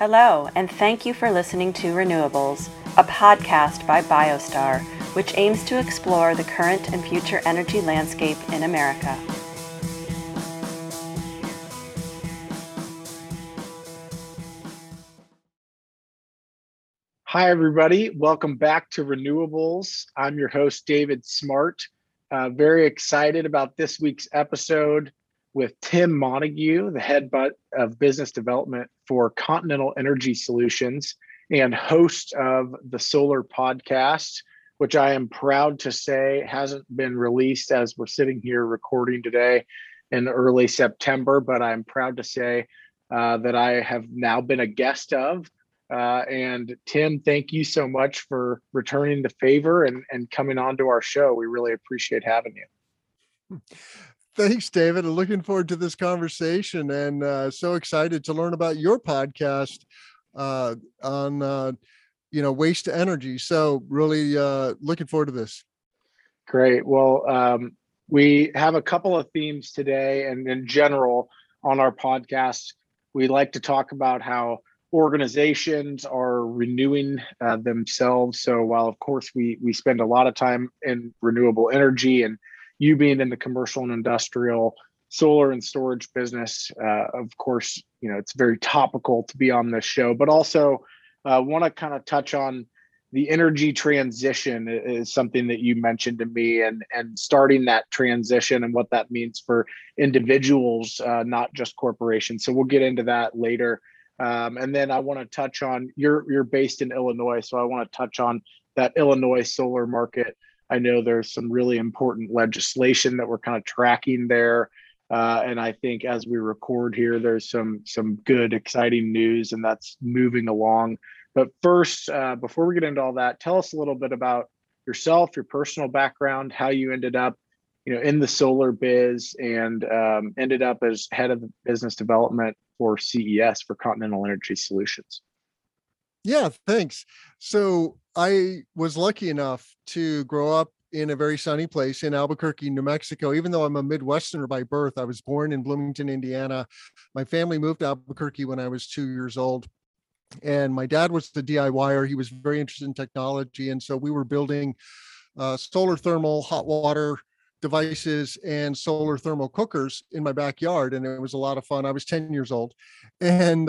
Hello, and thank you for listening to Renewables, a podcast by BioStar, which aims to explore the current and future energy landscape in America. Hi, everybody. Welcome back to Renewables. I'm your host, David Smart. Very excited about this week's episode with Tim Montague, the head of business development for Continental Energy Solutions and host of the Solar Podcast, which I am proud to say hasn't been released as we're sitting here recording today in early September, but I'm proud to say that I have now been a guest of. And Tim, thank you so much for returning the favor and coming on to our show. We really appreciate having you. Thanks, David. I'm looking forward to this conversation and so excited to learn about your podcast on waste to energy. So really looking forward to this. Great. Well, we have a couple of themes today, and in general on our podcast, we like to talk about how organizations are renewing themselves. So while of course we spend a lot of time in renewable energy, and you being in the commercial and industrial solar and storage business, of course, it's very topical to be on this show, but also want to kind of touch on the energy transition is something that you mentioned to me, and starting that transition and what that means for individuals, not just corporations. So we'll get into that later. And then I want to touch on, you're based in Illinois, so I want to touch on that Illinois solar market. I know there's some really important legislation that we're kind of tracking there. And I think as we record here, there's some good, exciting news, and that's moving along. But first, before we get into all that, tell us a little bit about yourself, your personal background, how you ended up in the solar biz, and ended up as head of business development for CES, for Continental Energy Solutions. Yeah, thanks. So I was lucky enough to grow up in a very sunny place in Albuquerque, New Mexico. Even though I'm a Midwesterner by birth, I was born in Bloomington, Indiana. My family moved to Albuquerque when I was 2 years old. And my dad was the DIYer. He was very interested in technology. And so we were building solar thermal hot water devices and solar thermal cookers in my backyard. And it was a lot of fun. I was 10 years old. And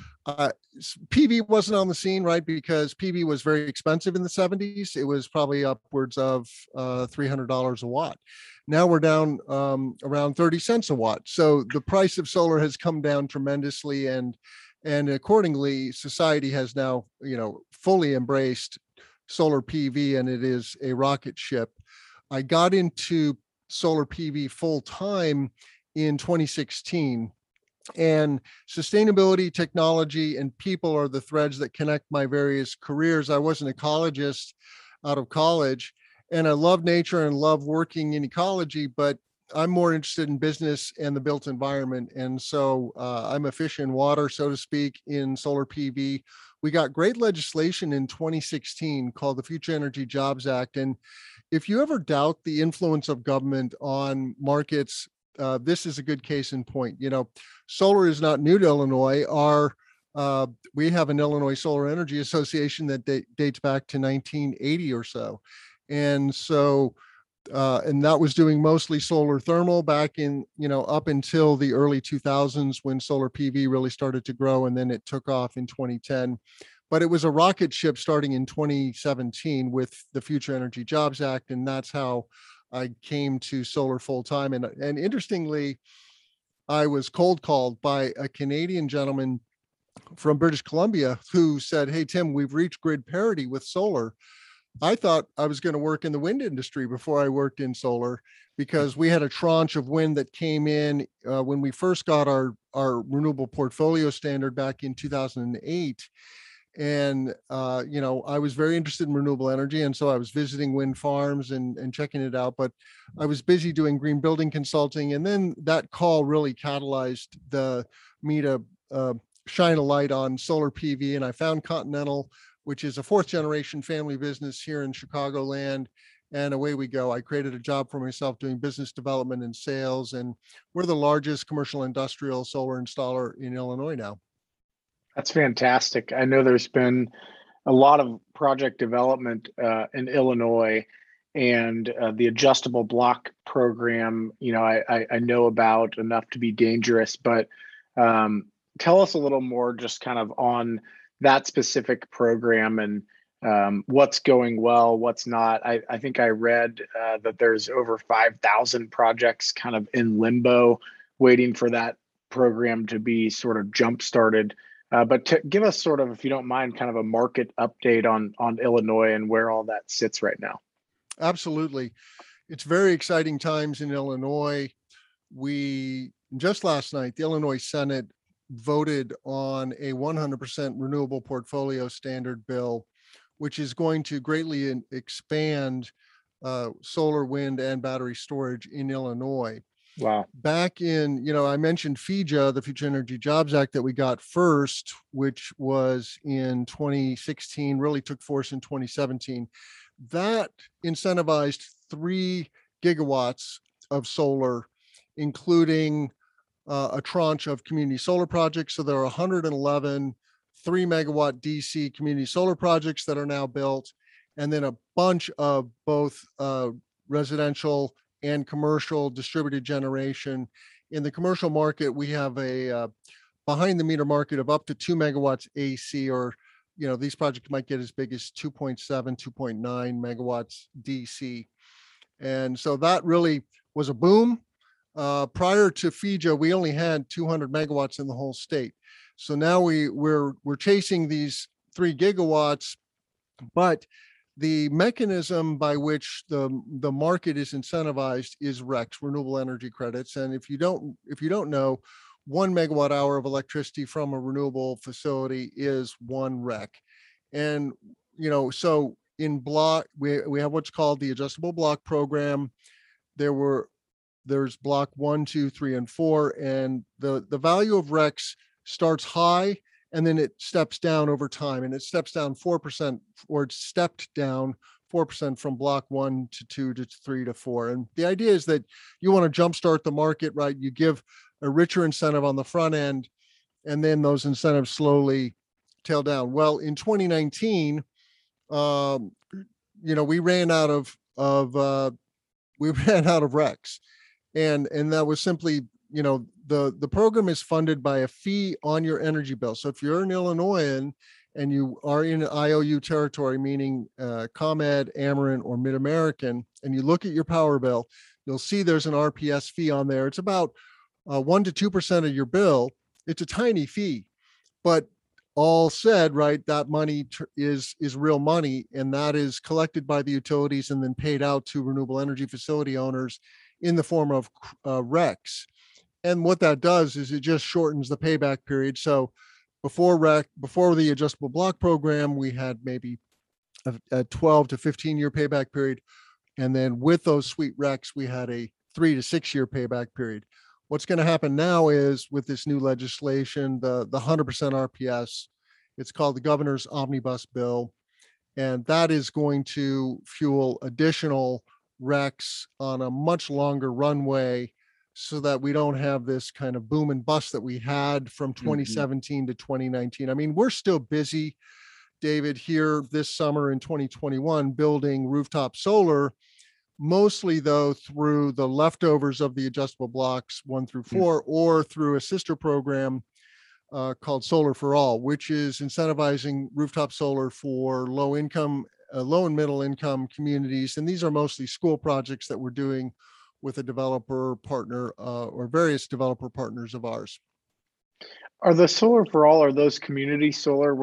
PV wasn't on the scene, right? Because PV was very expensive in the 70s. It was probably upwards of $300 a watt. Now we're down around 30 cents a watt. So the price of solar has come down tremendously. And accordingly, society has now, fully embraced solar PV, and it is a rocket ship. I got into solar PV full time in 2016, and sustainability, technology, and people are the threads that connect my various careers. I was an ecologist out of college, and I love nature and love working in ecology, but I'm more interested in business and the built environment. And so I'm a fish in water, so to speak, in solar PV. We got great legislation in 2016 called the Future Energy Jobs Act. And if you ever doubt the influence of government on markets, this is a good case in point. Solar is not new to Illinois. We have an Illinois Solar Energy Association that dates back to 1980 or so. And so and that was doing mostly solar thermal back in, up until the early 2000s when solar PV really started to grow, and then it took off in 2010. But it was a rocket ship starting in 2017 with the Future Energy Jobs Act, and that's how I came to solar full time. And interestingly, I was cold called by a Canadian gentleman from British Columbia who said, "Hey, Tim, we've reached grid parity with solar." I thought I was going to work in the wind industry before I worked in solar, because we had a tranche of wind that came in when we first got our renewable portfolio standard back in 2008. And, I was very interested in renewable energy. And so I was visiting wind farms and checking it out, but I was busy doing green building consulting. And then that call really catalyzed me to shine a light on solar PV. And I found Continental, which is a fourth generation family business here in Chicagoland. And away we go. I created a job for myself doing business development and sales. And we're the largest commercial industrial solar installer in Illinois now. That's fantastic. I know there's been a lot of project development in Illinois, and the adjustable block program. I know about enough to be dangerous, but um, tell us a little more, just kind of on that specific program and what's going well, what's not. I think I read that there's over 5,000 projects kind of in limbo, waiting for that program to be sort of jump started. But to give us sort of, if you don't mind, kind of a market update on Illinois and where all that sits right now. Absolutely. It's very exciting times in Illinois. We just last night, the Illinois Senate voted on a 100% renewable portfolio standard bill, which is going to greatly expand solar, wind, and battery storage in Illinois. Wow. Back in, I mentioned FEJA, the Future Energy Jobs Act that we got first, which was in 2016, really took force in 2017. That incentivized 3 gigawatts of solar, including a tranche of community solar projects. So there are 111 3-megawatt DC community solar projects that are now built, and then a bunch of both residential and commercial distributed generation. In the commercial market, we have a behind the meter market of up to 2 megawatts AC, or these projects might get as big as 2.7, 2.9 megawatts DC. And so that really was a boom. Prior to FEJA, we only had 200 megawatts in the whole state. So now we're chasing these 3 gigawatts, but the mechanism by which the market is incentivized is RECs, renewable energy credits. And if you don't know, 1 megawatt hour of electricity from a renewable facility is 1 REC. And so in block, we have what's called the adjustable block program. There's block 1, 2, 3, and 4, and the value of RECs starts high, and then it steps down over time, and it steps down 4%, or it stepped down 4% from block 1 to 2 to 3 to 4. And the idea is that you want to jumpstart the market, right? You give a richer incentive on the front end, and then those incentives slowly tail down. Well, in 2019, we ran out of RECs, and that was simply, the program is funded by a fee on your energy bill. So if you're an Illinoisan and you are in IOU territory, meaning ComEd, Ameren, or Mid-American, and you look at your power bill, you'll see there's an RPS fee on there. It's about 1 to 2% of your bill. It's a tiny fee, but all said, right, that money is real money, and that is collected by the utilities and then paid out to renewable energy facility owners in the form of RECs. And what that does is it just shortens the payback period. So before the adjustable block program, we had maybe a 12 to 15 year payback period. And then with those sweet RECs, we had a 3 to 6 year payback period. What's going to happen now is, with this new legislation, the 100% RPS, it's called the Governor's Omnibus Bill. And that is going to fuel additional RECs on a much longer runway, so that we don't have this kind of boom and bust that we had from 2017 to 2019. I mean, we're still busy, David, here this summer in 2021, building rooftop solar, mostly though through the leftovers of the adjustable blocks 1 through 4, or through a sister program called Solar for All, which is incentivizing rooftop solar for low and middle income communities. And these are mostly school projects that we're doing with a developer partner or various developer partners of ours. Are the Solar for All, are those community solar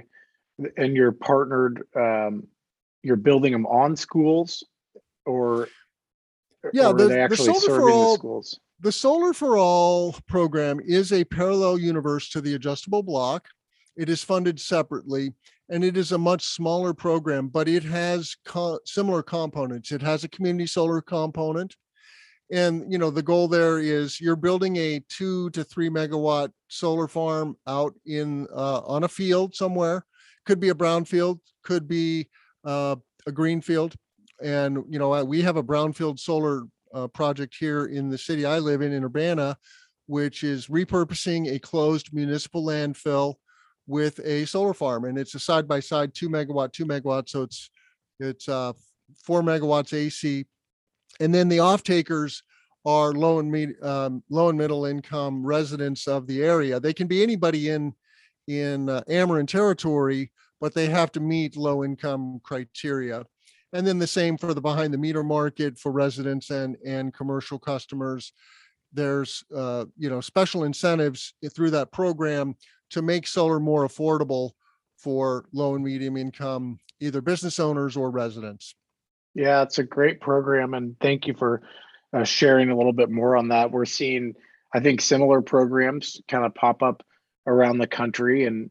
and you're partnered, you're building them on schools, or are they actually serving the schools? The Solar for All program is a parallel universe to the adjustable block. It is funded separately, and it is a much smaller program, but it has similar components. It has a community solar component. And, the goal there is you're building a 2 to 3 megawatt solar farm out on a field somewhere. Could be a brownfield, could be a green field. And, we have a brownfield solar project here in the city I live in Urbana, which is repurposing a closed municipal landfill with a solar farm, and it's a side by side 2 megawatt, 2 megawatts. So it's 4 megawatts AC, and then the off takers are low and middle income residents of the area. They can be anybody in Ameren territory, but they have to meet low income criteria. And then the same for the behind the meter market for residents and commercial customers. There's special incentives through that program to make solar more affordable for low and medium income, either business owners or residents. Yeah, it's a great program, and thank you for sharing a little bit more on that. We're seeing, I think, similar programs kind of pop up around the country, and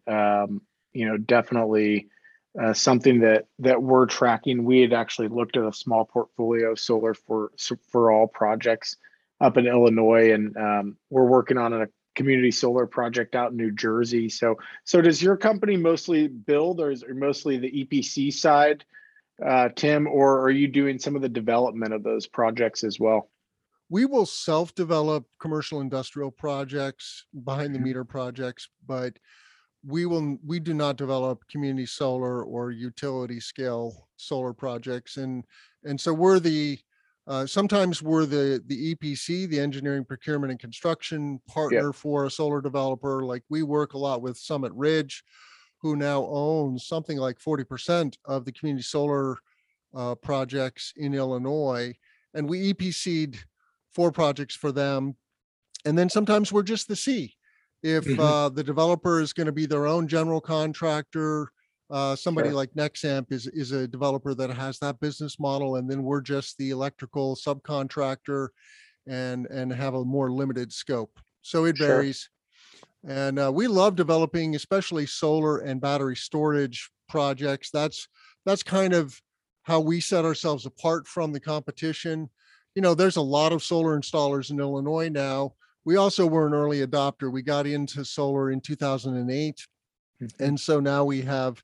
definitely something that we're tracking. We had actually looked at a small portfolio of solar for all projects up in Illinois, and we're working on a community solar project out in New Jersey. So does your company mostly build, or is it mostly the EPC side, Tim, or are you doing some of the development of those projects as well? We will self-develop commercial industrial projects, behind the meter projects, but we do not develop community solar or utility scale solar projects. And so sometimes we're the EPC, the engineering, procurement, and construction partner for a solar developer. Like, we work a lot with Summit Ridge, who now owns something like 40% of the community solar projects in Illinois. And we EPC'd 4 projects for them. And then sometimes we're just the C. If the developer is going to be their own general contractor, somebody like Nexamp is a developer that has that business model, and then we're just the electrical subcontractor and have a more limited scope. So it varies. And we love developing, especially solar and battery storage projects. That's kind of how we set ourselves apart from the competition. There's a lot of solar installers in Illinois now. We also were an early adopter. We got into solar in 2008. And so now we have,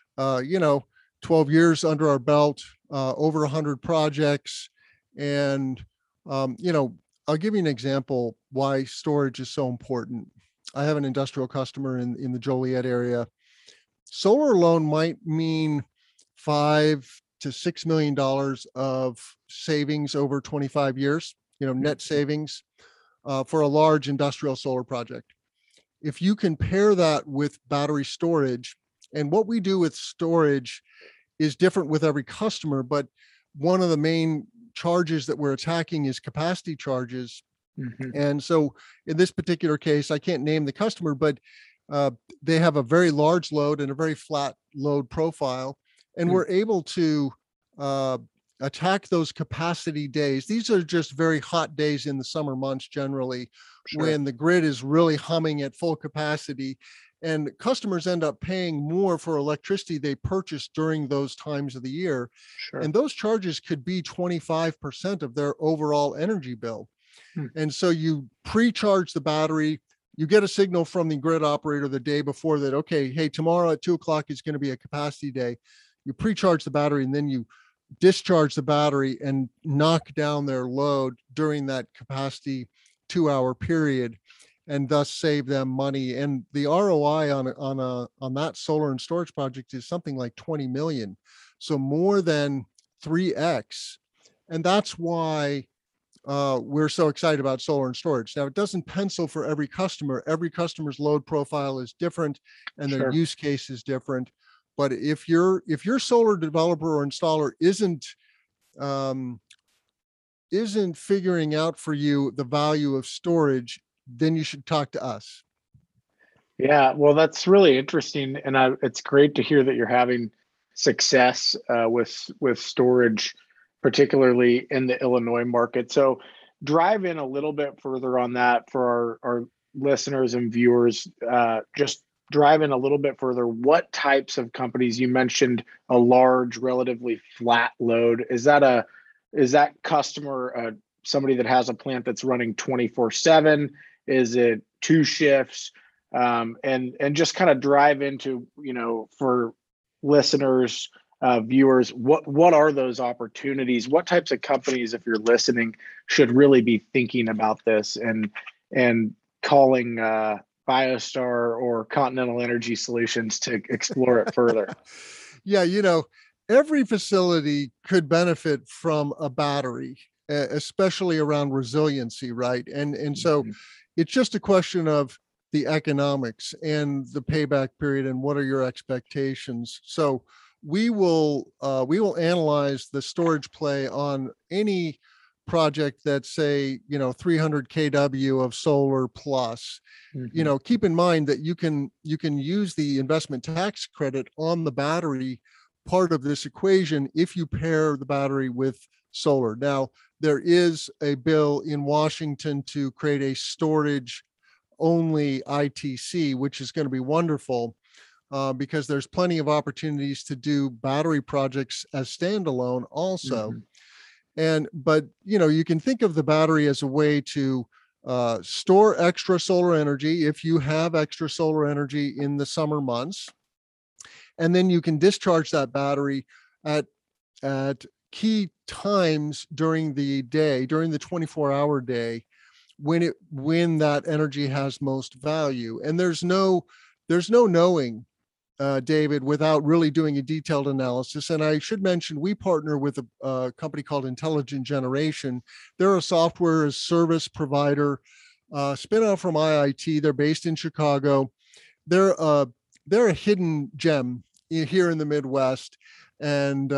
12 years under our belt, over 100 projects. And, I'll give you an example why storage is so important. I have an industrial customer in the Joliet area. Solar alone might mean $5 to $6 million of savings over 25 years, net savings for a large industrial solar project. If you compare that with battery storage, and what we do with storage is different with every customer, but one of the main charges that we're attacking is capacity charges. And so in this particular case, I can't name the customer, but they have a very large load and a very flat load profile. And we're able to attack those capacity days. These are just very hot days in the summer months, generally, when the grid is really humming at full capacity. And customers end up paying more for electricity they purchase during those times of the year. And those charges could be 25% of their overall energy bill. And so you pre-charge the battery, you get a signal from the grid operator the day before that, okay, hey, tomorrow at 2:00 is going to be a capacity day. You pre-charge the battery, and then you discharge the battery and knock down their load during that capacity 2-hour period, and thus save them money. And the ROI on that solar and storage project is something like 20 million. So more than 3x. And that's why we're so excited about solar and storage. Now, it doesn't pencil for every customer. Every customer's load profile is different, and their use case is different. But if your solar developer or installer isn't figuring out for you the value of storage, then you should talk to us. Yeah, well, that's really interesting, and it's great to hear that you're having success with storage, particularly in the Illinois market. So drive in a little bit further on that for our listeners and viewers. Just drive in a little bit further. What types of companies? You mentioned a large, relatively flat load. Is that customer somebody that has a plant that's running 24/7? Is it 2 shifts? And just kind of drive into, for listeners, viewers, what are those opportunities? What types of companies, if you're listening, should really be thinking about this and calling BioStar or Continental Energy Solutions to explore it further. Yeah, every facility could benefit from a battery, especially around resiliency, right? And so it's just a question of the economics and the payback period and what are your expectations. So we will analyze the storage play on any project that's, say, 300 kW of solar plus. Keep in mind that you can use the investment tax credit on the battery part of this equation if you pair the battery with solar. Now, there is a bill in Washington to create a storage only ITC, which is going to be wonderful because there's plenty of opportunities to do battery projects as standalone also. But you can think of the battery as a way to store extra solar energy if you have extra solar energy in the summer months. And then you can discharge that battery at key times during the day, during the 24-hour day, when that energy has most value. And there's no knowing, David, without really doing a detailed analysis. And I should mention, we partner with a company called Intelligent Generation. They're a software as service provider, spin-off from IIT. They're based in Chicago. They're a hidden gem here in the Midwest. And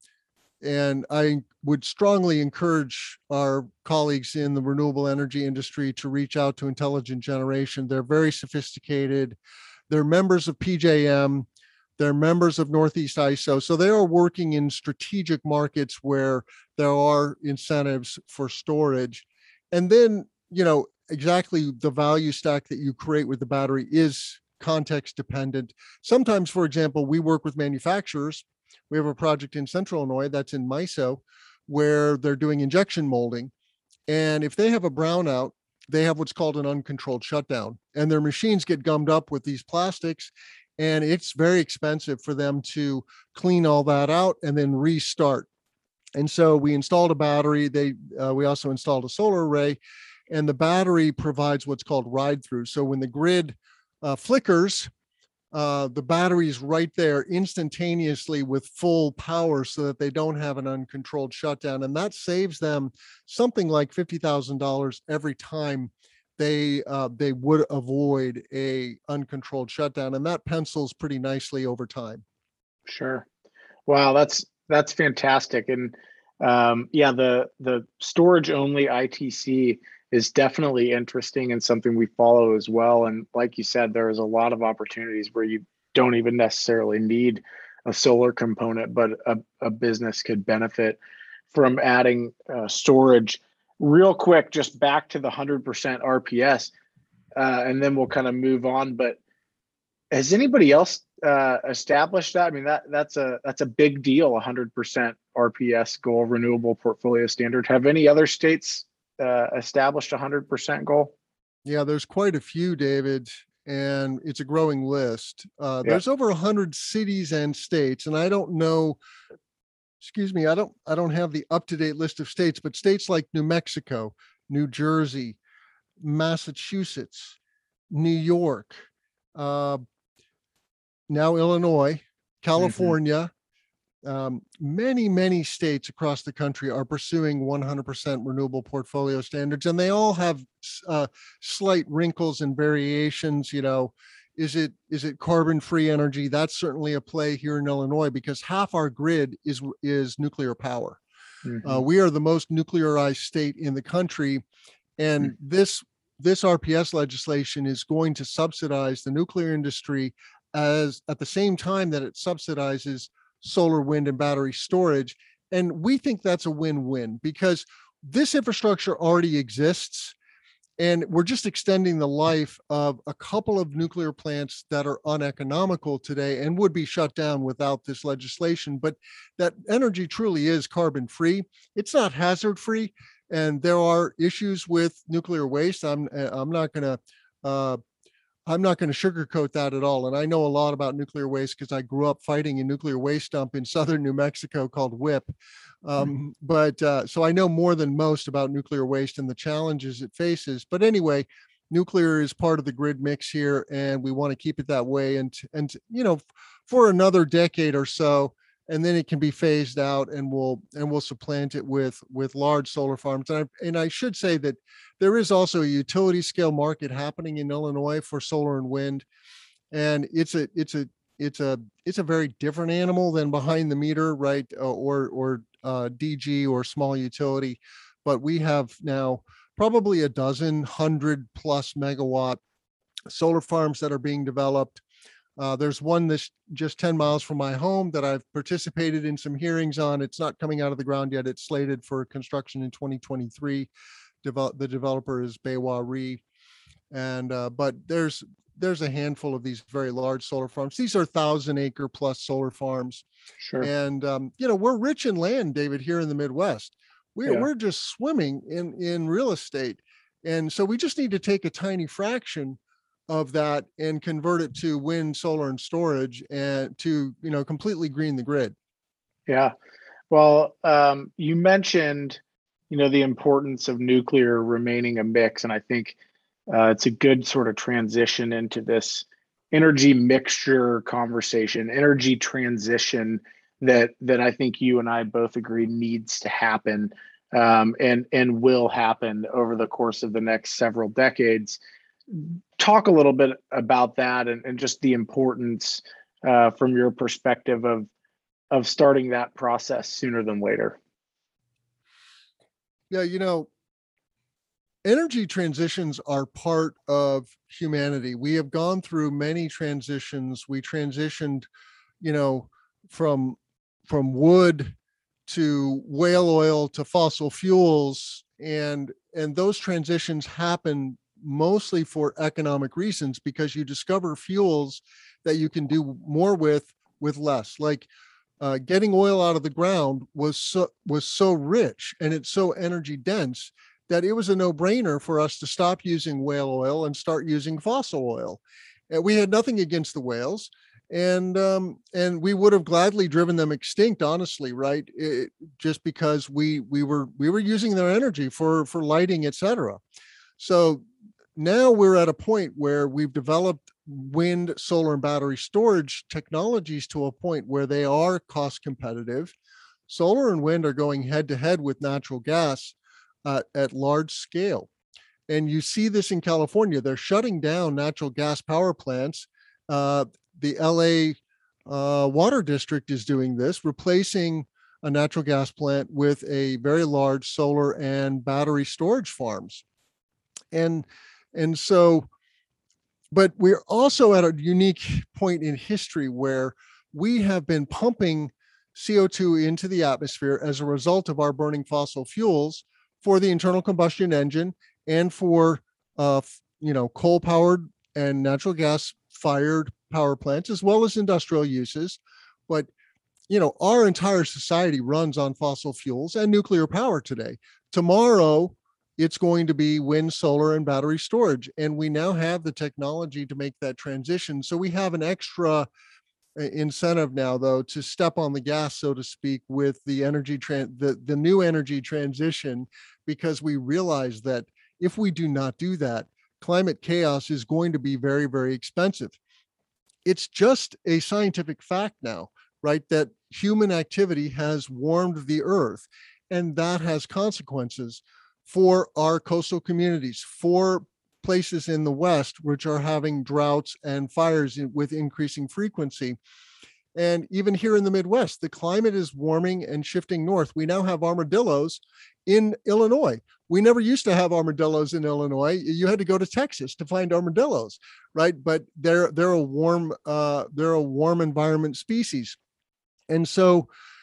I would strongly encourage our colleagues in the renewable energy industry to reach out to Intelligent Generation. They're very sophisticated. They're members of PJM. They're members of Northeast ISO. So they are working in strategic markets where there are incentives for storage. And then, exactly the value stack that you create with the battery is context dependent. Sometimes, for example, we work with manufacturers. We have a project in Central Illinois that's in MISO where they're doing injection molding. And if they have a brownout, they have what's called an uncontrolled shutdown, and their machines get gummed up with these plastics, and it's very expensive for them to clean all that out and then restart. And so we installed a battery. We also installed a solar array, and the battery provides what's called ride through. So when the grid flickers, the battery is right there instantaneously with full power so that they don't have an uncontrolled shutdown. And that saves them something like $50,000 every time they would avoid a uncontrolled shutdown. And that pencils pretty nicely over time. Sure. Wow, that's fantastic. And the storage only ITC is definitely interesting and something we follow as well. And like you said, there is a lot of opportunities where you don't even necessarily need a solar component, but a business could benefit from adding storage. Real quick, just back to the 100% RPS, and then we'll kind of move on. But has anybody else established that? I mean, that's a big deal, 100% RPS goal, renewable portfolio standard. Have any other states established 100% goal? Yeah, there's quite a few, David, and it's a growing list. There's over 100 cities and states, and I don't know, I don't have the up-to-date list of states, but states like New Mexico, New Jersey, Massachusetts, New York, now Illinois, California, many states across the country are pursuing 100% renewable portfolio standards, and they all have slight wrinkles and variations. Is it carbon-free energy? That's certainly a play here in Illinois because half our grid is nuclear power. We are the most nuclearized state in the country, and this RPS legislation is going to subsidize the nuclear industry as at the same time that it subsidizes solar, wind, and battery storage. And we think that's a win-win because this infrastructure already exists, and we're just extending the life of a couple of nuclear plants that are uneconomical today and would be shut down without this legislation. But that energy truly is carbon-free. It's not hazard-free, and there are issues with nuclear waste. I'm not going to sugarcoat that at all. And I know a lot about nuclear waste because I grew up fighting a nuclear waste dump in southern New Mexico called WIP. So I know more than most about nuclear waste and the challenges it faces. But anyway, nuclear is part of the grid mix here, and we want to keep it that way. And for another decade or so, and then it can be phased out, and we'll supplant it with large solar farms. And I should say that there is also a utility scale market happening in Illinois for solar and wind, and it's a very different animal than behind the meter, right? Or DG or small utility, but we have now probably a dozen 100+ megawatt solar farms that are being developed. There's one that's just 10 miles from my home that I've participated in some hearings on. It's not coming out of the ground yet. It's slated for construction in 2023. The developer is Baywa Re. And but there's a handful of these very large solar farms. These are 1,000-acre plus solar farms. Sure. And we're rich in land, David, here in the Midwest. We're just swimming in real estate. And so we just need to take a tiny fraction of that and convert it to wind, solar, and storage, and to completely green the grid. Yeah. Well, you mentioned the importance of nuclear remaining a mix, and I think it's a good sort of transition into this energy mixture conversation, energy transition that I think you and I both agree needs to happen, and will happen over the course of the next several decades. Talk a little bit about that, and just the importance from your perspective of starting that process sooner than later. Yeah, energy transitions are part of humanity. We have gone through many transitions. We transitioned, from wood to whale oil to fossil fuels, and those transitions happen mostly for economic reasons, because you discover fuels that you can do more with less. Like getting oil out of the ground was so rich, and it's so energy dense, that it was a no-brainer for us to stop using whale oil and start using fossil oil. And we had nothing against the whales, and we would have gladly driven them extinct, honestly, right? Just because we were using their energy for lighting, etc. So now we're at a point where we've developed wind, solar, and battery storage technologies to a point where they are cost competitive. Solar and wind are going head to head with natural gas at large scale. And you see this in California. They're shutting down natural gas power plants. The LA Water District is doing this, replacing a natural gas plant with a very large solar and battery storage farms. And so, but we're also at a unique point in history where we have been pumping CO2 into the atmosphere as a result of our burning fossil fuels for the internal combustion engine, and for coal-powered and natural gas-fired power plants, as well as industrial uses. But our entire society runs on fossil fuels and nuclear power today. Tomorrow, it's going to be wind, solar, and battery storage. And we now have the technology to make that transition. So we have an extra incentive now, though, to step on the gas, so to speak, with the the new energy transition, because we realize that if we do not do that, climate chaos is going to be very, very expensive. It's just a scientific fact now, right, that human activity has warmed the earth, and that has consequences for our coastal communities, for places in the West, which are having droughts and fires with increasing frequency. And even here in the Midwest, the climate is warming and shifting north. We now have armadillos in Illinois. We never used to have armadillos in Illinois. You had to go to Texas to find armadillos, right? But they're a warm environment species. And so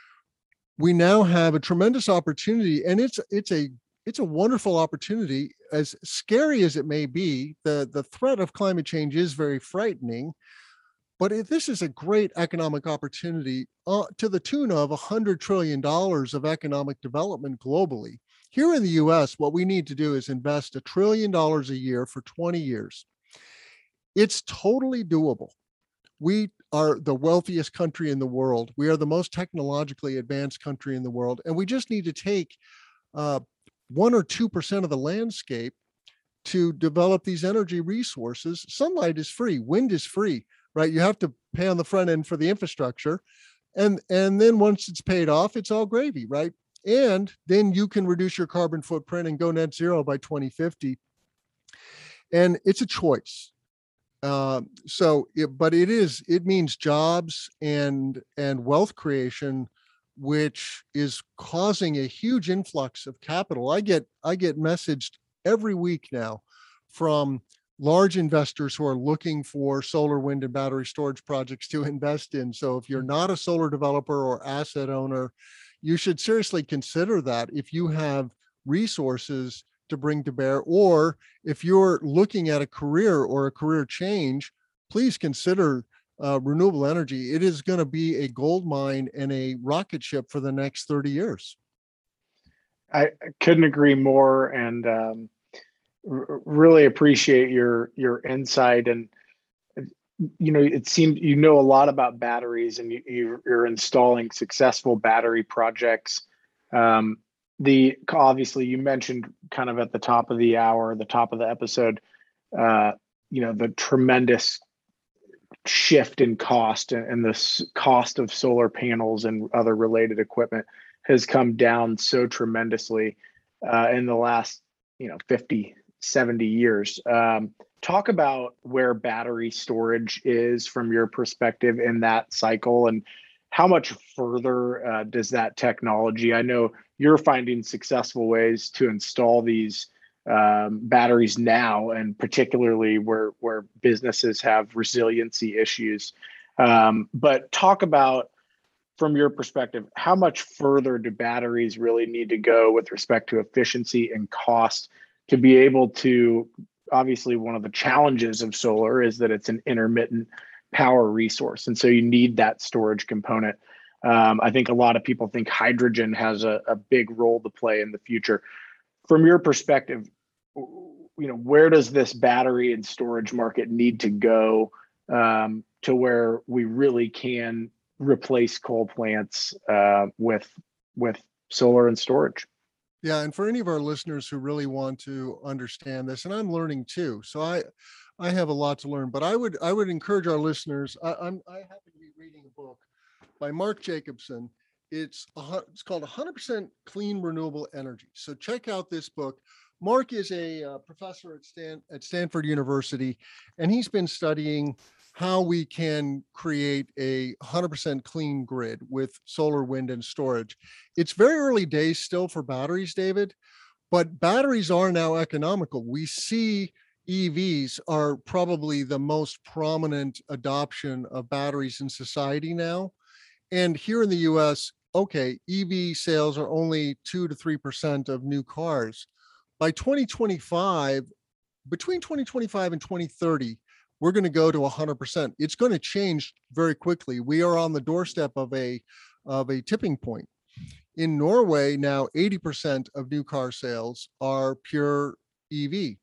we now have a tremendous opportunity, and it's a wonderful opportunity. As scary as it may be, the threat of climate change is very frightening, but this is a great economic opportunity to the tune of $100 trillion of economic development globally. Here in the US, what we need to do is invest $1 trillion a year for 20 years. It's totally doable. We are the wealthiest country in the world. We are the most technologically advanced country in the world, and we just need to take 1 or 2% of the landscape to develop these energy resources. Sunlight is free, wind is free, right? You have to pay on the front end for the infrastructure. And then once it's paid off, it's all gravy, right? And then you can reduce your carbon footprint and go net zero by 2050. And it's a choice. But it means jobs and wealth creation, which is causing a huge influx of capital. I get messaged every week now from large investors who are looking for solar, wind, and battery storage projects to invest in. So if you're not a solar developer or asset owner, you should seriously consider that if you have resources to bring to bear, or if you're looking at a career or a career change, please consider renewable energy. It is going to be a gold mine and a rocket ship for the next 30 years. I couldn't agree more, and really appreciate your insight. And it seemed a lot about batteries, and you're installing successful battery projects. Obviously you mentioned kind of at the top of the hour, the top of the episode, the tremendous shift in cost, and the cost of solar panels and other related equipment has come down so tremendously in the last 50, 70 years. Talk about where battery storage is from your perspective in that cycle, and how much further does that technology, I know you're finding successful ways to install these batteries now, and particularly where businesses have resiliency issues. But talk about, from your perspective, how much further do batteries really need to go with respect to efficiency and cost to be able to, obviously one of the challenges of solar is that it's an intermittent power resource. And so you need that storage component. I think a lot of people think hydrogen has a big role to play in the future. From your perspective, where does this battery and storage market need to go to where we really can replace coal plants with solar and storage? Yeah, and for any of our listeners who really want to understand this, and I'm learning too, so I have a lot to learn, but I would encourage our listeners. I happen to be reading a book by Mark Jacobson. It's called 100% Clean Renewable Energy. So check out this book. Mark is a professor at Stanford University, and he's been studying how we can create a 100% clean grid with solar, wind, and storage. It's very early days still for batteries, David, but batteries are now economical. We see EVs are probably the most prominent adoption of batteries in society now. And here in the US, okay, EV sales are only 2 to 3% of new cars. By 2025, between 2025 and 2030, we're going to go to 100%. It's going to change very quickly. We are on the doorstep of a tipping point. In Norway now, 80% of new car sales are pure EV.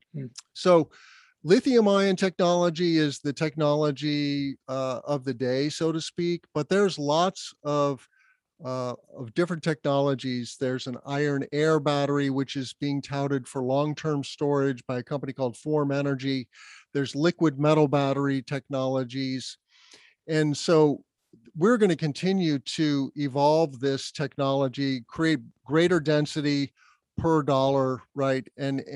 So lithium-ion technology is the technology of the day, so to speak. But there's lots of different technologies. There's an iron air battery, which is being touted for long-term storage by a company called Form Energy. There's liquid metal battery technologies. And so we're going to continue to evolve this technology, create greater density per dollar, right?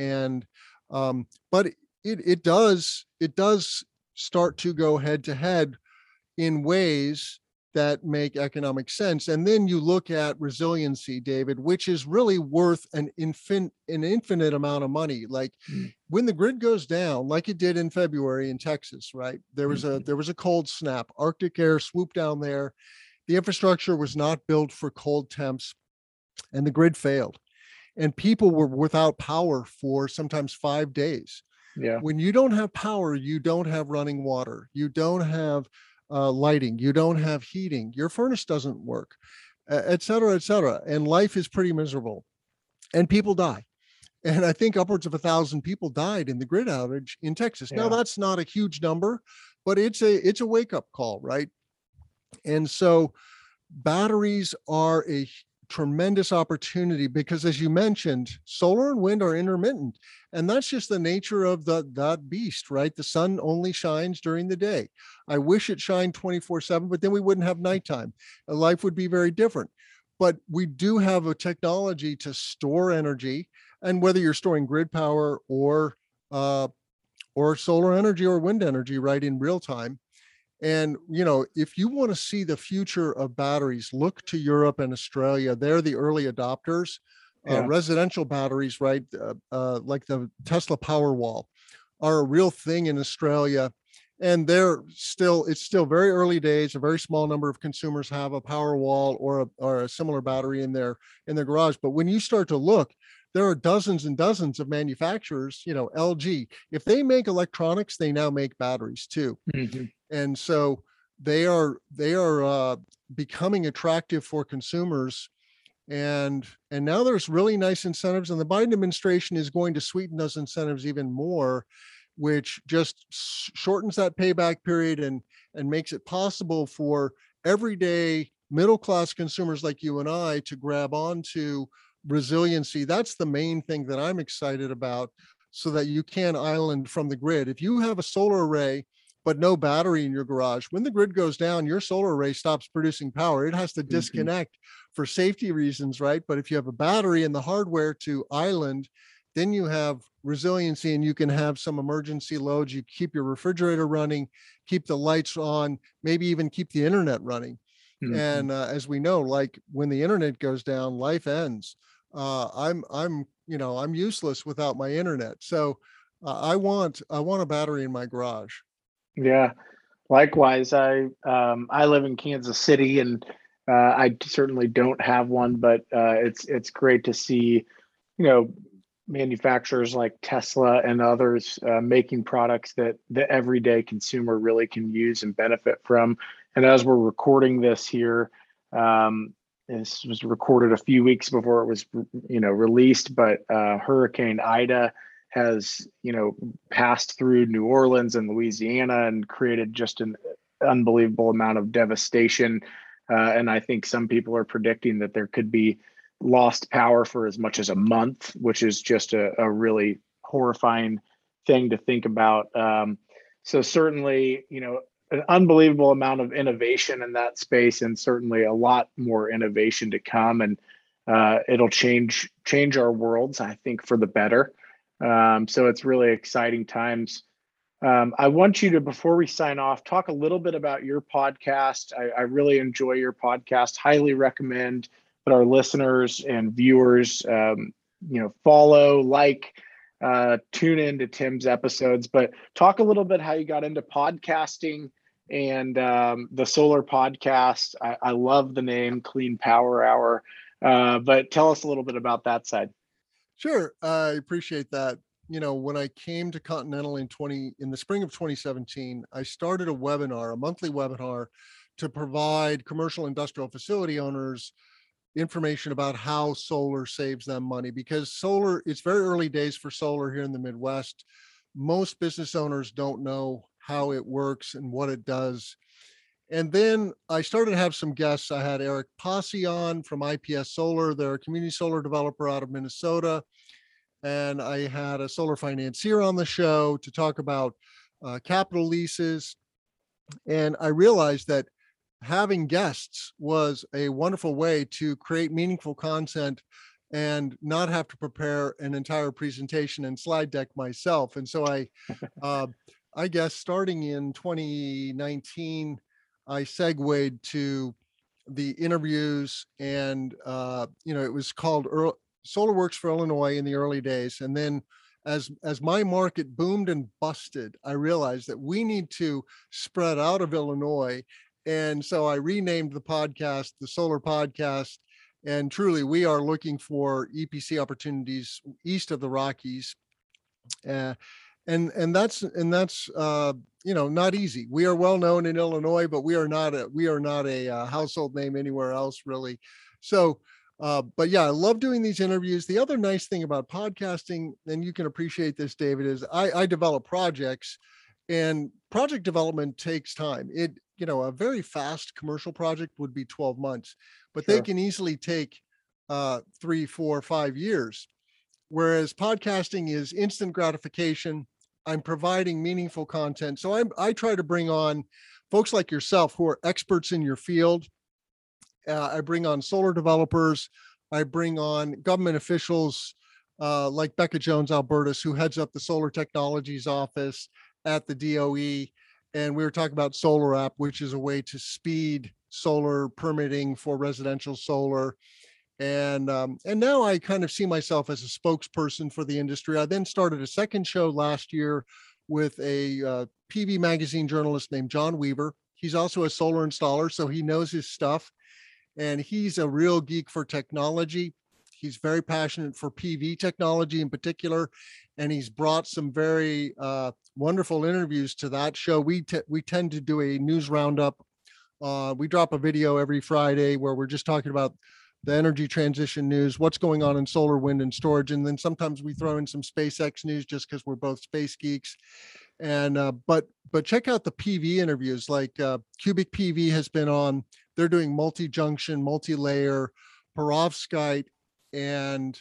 But it does start to go head to head in ways that make economic sense. And then you look at resiliency, David, which is really worth an infinite amount of money. Like when the grid goes down, like it did in February in Texas, right? There was a cold snap, Arctic air swooped down there. The infrastructure was not built for cold temps, and the grid failed. And people were without power for sometimes 5 days. Yeah. When you don't have power, you don't have running water. You don't have lighting, you don't have heating, your furnace doesn't work, et cetera, et cetera. And life is pretty miserable and people die. And I think upwards of 1,000 people died in the grid outage in Texas. Yeah. Now that's not a huge number, but it's a wake up call, right? And so batteries are tremendous opportunity because, as you mentioned, solar and wind are intermittent, and that's just the nature of that beast, right? The sun only shines during the day. I wish it shined 24/7, but then we wouldn't have nighttime. Life would be very different. But we do have a technology to store energy, and whether you're storing grid power uh, or solar energy or wind energy, right, in real time. And, if you want to see the future of batteries, look to Europe and Australia. They're the early adopters. Yeah. Residential batteries, right, like the Tesla Powerwall, are a real thing in Australia. And it's still very early days. A very small number of consumers have a Powerwall or a similar battery in their garage. But when you start to look, there are dozens and dozens of manufacturers. LG, if they make electronics, they now make batteries too. Mm-hmm. And so they are becoming attractive for consumers. And now there's really nice incentives, and the Biden administration is going to sweeten those incentives even more, which just shortens that payback period and makes it possible for everyday middle class consumers like you and I to grab onto resiliency. That's the main thing that I'm excited about, so that you can island from the grid. If you have a solar array but no battery in your garage, when the grid goes down, your solar array stops producing power. It has to disconnect for safety reasons, right? But if you have a battery and the hardware to island, then you have resiliency, and you can have some emergency loads. You keep your refrigerator running, keep the lights on, maybe even keep the internet running. Mm-hmm. And as we know, like when the internet goes down, life ends. I'm useless without my internet. So I want a battery in my garage. Yeah. Likewise, I live in Kansas City, and I certainly don't have one, but it's great to see, manufacturers like Tesla and others making products that the everyday consumer really can use and benefit from. And as we're recording this here, this was recorded a few weeks before it was, released, but Hurricane Ida has, passed through New Orleans and Louisiana and created just an unbelievable amount of devastation. And I think some people are predicting that there could be lost power for as much as a month, which is just a really horrifying thing to think about. So certainly, an unbelievable amount of innovation in that space, and certainly a lot more innovation to come. And it'll change our worlds, I think, for the better. So it's really exciting times. I want you to, before we sign off, talk a little bit about your podcast. I really enjoy your podcast, highly recommend that our listeners and viewers, follow, tune into Tim's episodes, but talk a little bit how you got into podcasting and the solar podcast. I love the name Clean Power Hour, but tell us a little bit about that side. Sure. I appreciate that. When I came to Continental in the spring of 2017, I started a monthly webinar to provide commercial industrial facility owners information about how solar saves them money, because it's very early days for solar here in the Midwest. Most business owners don't know how it works and what it does. And then I started to have some guests. I had Eric Posse on from IPS Solar. They're a community solar developer out of Minnesota. And I had a solar financier on the show to talk about capital leases. And I realized that having guests was a wonderful way to create meaningful content and not have to prepare an entire presentation and slide deck myself. And so I guess starting in 2019, I segued to the interviews, and it was called SolarWorks for Illinois in the early days. And then as my market boomed and busted, I realized that we need to spread out of Illinois. And so I renamed the podcast the Solar Podcast. And truly, we are looking for EPC opportunities east of the Rockies. And that's not easy. We are well known in Illinois, but we are not a household name anywhere else, really. So, but yeah, I love doing these interviews. The other nice thing about podcasting, and you can appreciate this, David, is I develop projects, and project development takes time. A very fast commercial project would be 12 months, but Sure. they can easily take 3, 4, 5 years. Whereas podcasting is instant gratification. I'm providing meaningful content. So I try to bring on folks like yourself who are experts in your field. I bring on solar developers. I bring on government officials like Becca Jones-Albertus, who heads up the Solar Technologies Office at the DOE. And we were talking about Solar App, which is a way to speed solar permitting for residential solar. And now I kind of see myself as a spokesperson for the industry. I then started a second show last year with a PV magazine journalist named John Weaver. He's also a solar installer, so he knows his stuff. And he's a real geek for technology. He's very passionate for PV technology in particular. And he's brought some very wonderful interviews to that show. We tend to do a news roundup. We drop a video every Friday where we're just talking about the energy transition news, what's going on in solar, wind, and storage. And then sometimes we throw in some SpaceX news just because we're both space geeks. And but check out the PV interviews. Like Cubic PV has been on. They're doing multi-junction, multi-layer, perovskite, and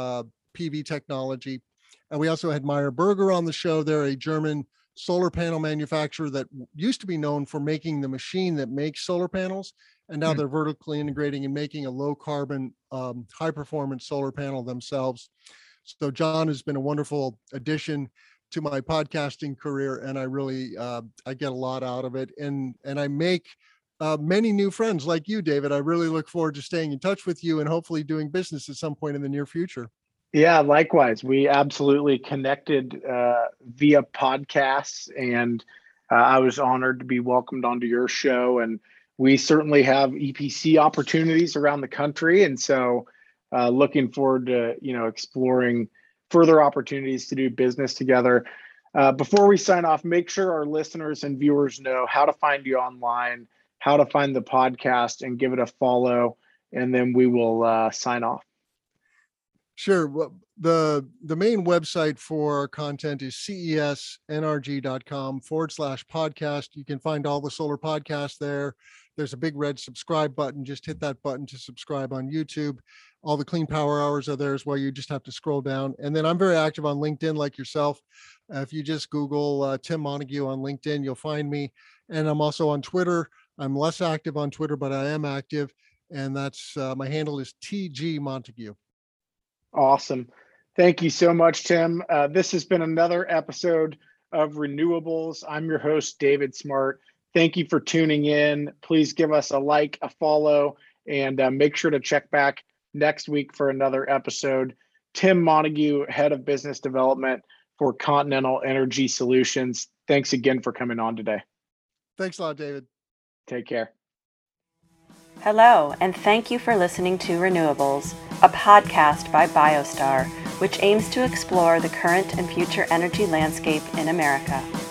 PV technology. And we also had Meyer Burger on the show. They're a German solar panel manufacturer that used to be known for making the machine that makes solar panels. And now they're vertically integrating and making a low carbon, high performance solar panel themselves. So John has been a wonderful addition to my podcasting career. And I really, I get a lot out of it. And I make many new friends like you, David. I really look forward to staying in touch with you and hopefully doing business at some point in the near future. Yeah, likewise. We absolutely connected via podcasts, and I was honored to be welcomed onto your show. And we certainly have EPC opportunities around the country, and so looking forward to exploring further opportunities to do business together. Before we sign off, make sure our listeners and viewers know how to find you online, how to find the podcast, and give it a follow, and then we will sign off. Sure. Well, the main website for our content is cesnrg.com/podcast. You can find all the solar podcasts there. There's a big red subscribe button. Just hit that button to subscribe on YouTube. All the Clean Power Hours are there as well. You just have to scroll down. And then I'm very active on LinkedIn like yourself. If you just Google Tim Montague on LinkedIn, you'll find me. And I'm also on Twitter. I'm less active on Twitter, but I am active. And that's my handle is TG Montague. Awesome. Thank you so much, Tim. This has been another episode of Renewables. I'm your host, David Smart. Thank you for tuning in. Please give us a like, a follow, and make sure to check back next week for another episode. Tim Montague, Head of Business Development for Continental Energy Solutions. Thanks again for coming on today. Thanks a lot, David. Take care. Hello, and thank you for listening to Renewables, a podcast by BioStar, which aims to explore the current and future energy landscape in America.